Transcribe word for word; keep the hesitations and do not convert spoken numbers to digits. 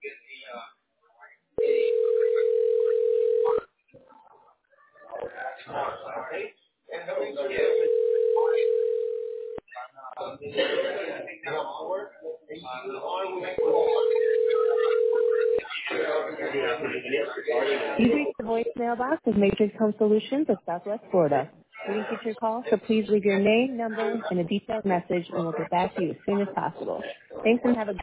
You've reached the voicemail box of Matrix Home Solutions of Southwest Florida. We didn't get your call, so please leave your name, number, and a detailed message, and we'll get back to you as soon as possible. Thanks and have a